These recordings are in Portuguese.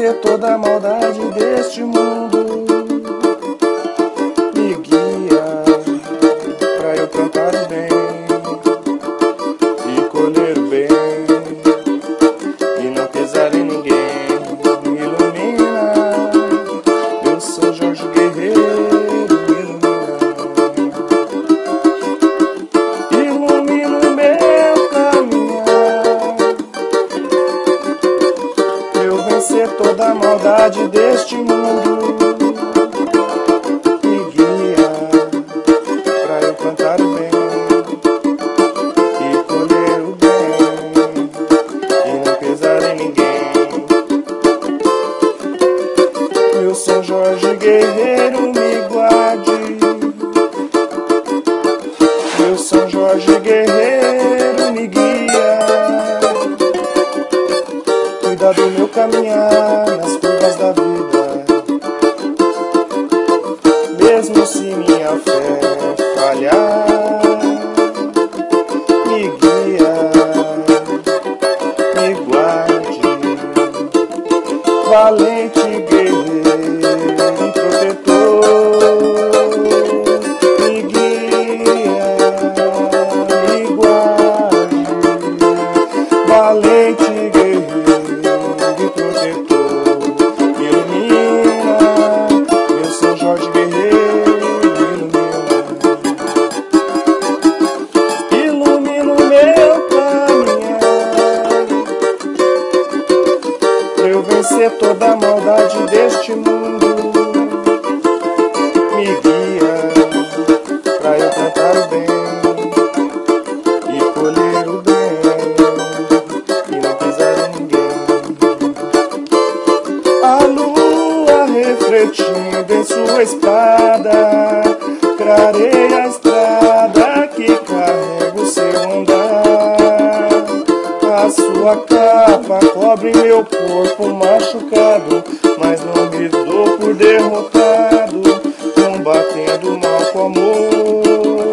vencer toda a maldade deste mundo. Me guia pra eu plantar o bem e colher o bem e não pesar em ninguém. Me ilumina, eu sou Jorge Guerreiro. Me ilumina o meu caminhar, eu vencer toda a maldade deste mundo. Me guia pra eu plantar o bem e colher o bem e não pesar em ninguém. Eu sou Jorge Guerreiro, me guarde. Eu sou Jorge Guerreiro, me guia. Cuida do meu caminhar nas curvas da vida, mesmo se minha fé falhar. Me guia, me guarde, valente guerreiro e protetor. Me guia, me guarde, valente guerreiro e protetor. Me ilumina, eu sou Jorge Guerreiro. Ilumina o meu caminhar, pra eu vencer toda a maldade deste mundo. Me guia pra eu plantar o bem e colher o bem e não pisar em ninguém. A lua refletindo em sua espada clareia a estrada que carrega o seu andar. A sua capa cobre meu corpo machucado, mas não me dou por derrotado, combatendo o mal com amor.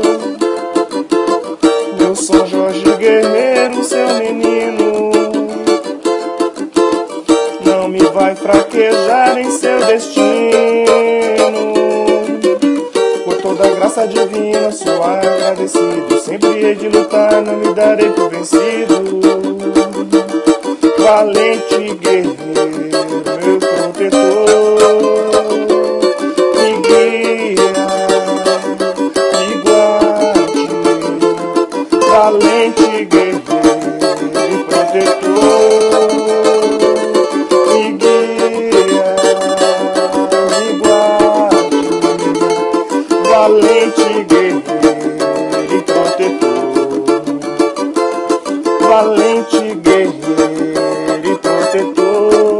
Eu sou Jorge Guerreiro, seu menino, não me vai fraquejar em seu destino. Por toda a graça divina sou agradecido, sempre hei de lutar, não me darei por vencido. Valente guerreiro, meu protetor. Me guia, me guarde, valente guerreiro e protetor. Me guia, me guarde, valente guerreiro e protetor. Valente guerreiro e protetor.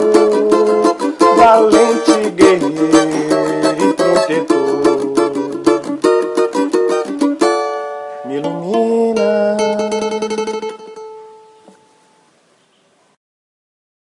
Valente guerreiro e protetor. Me ilumina.